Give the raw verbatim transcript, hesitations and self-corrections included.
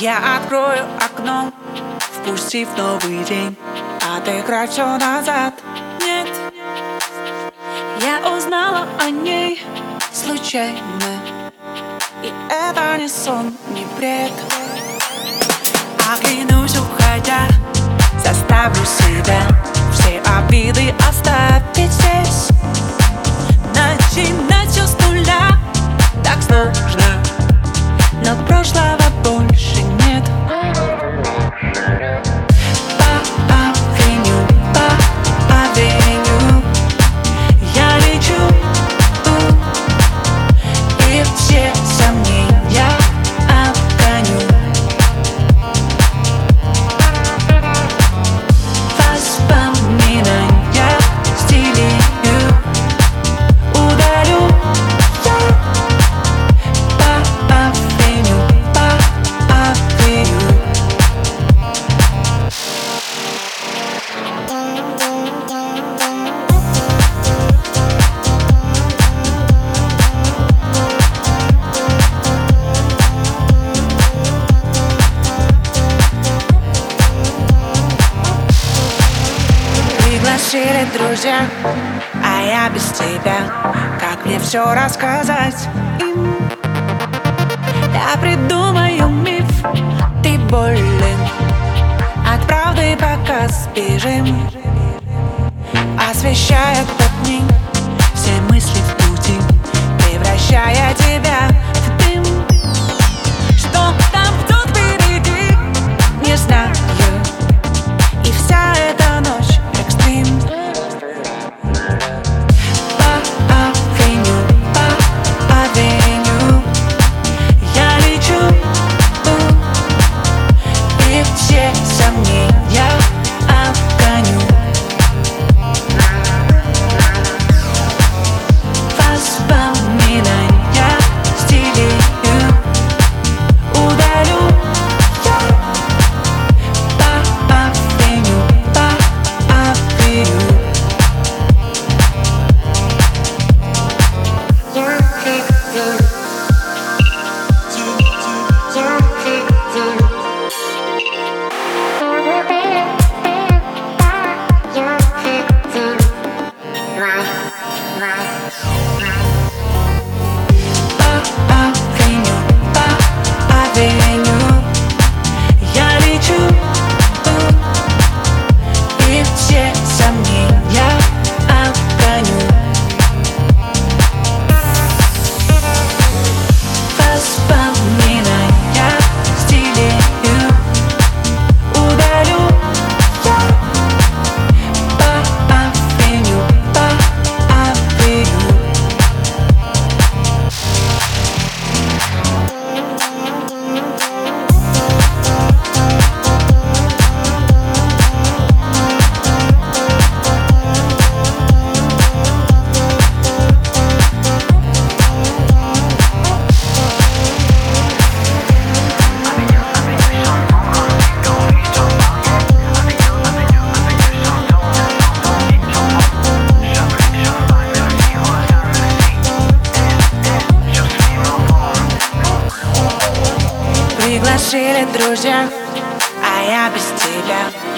Я открою окно, впустив новый день, а ты крать все назад. Нет, я узнала о ней случайно, и это не сон, не бред. Оглянусь, уходя, заставлю себя все обиды оставить здесь. Начинать все с нуля так сложно, но прошлого больше нет. По авеню, по авеню я лечу, и все сомнения обгоню. Воспоминания стилью ударю я по авеню, по авеню. Пригласили друзья, а я без тебя. Как мне все рассказать им? Я придумаю миф, ты болен, от правды пока сбежим. Освещая дни все мысли в пути, превращая тебя в дым. Что там ждет впереди, не знаю, и вся эта ночь экстрим. По авеню, по авеню я лечу, и все сомнения обгоню. Воспоминания стилью ударю я по авеню, по авеню. По авеню, по авеню я лечу, и все сомнения обгоню. Воспоминания стилью ударю я по авеню, по авеню. Пригласили друзья, а я без тебя.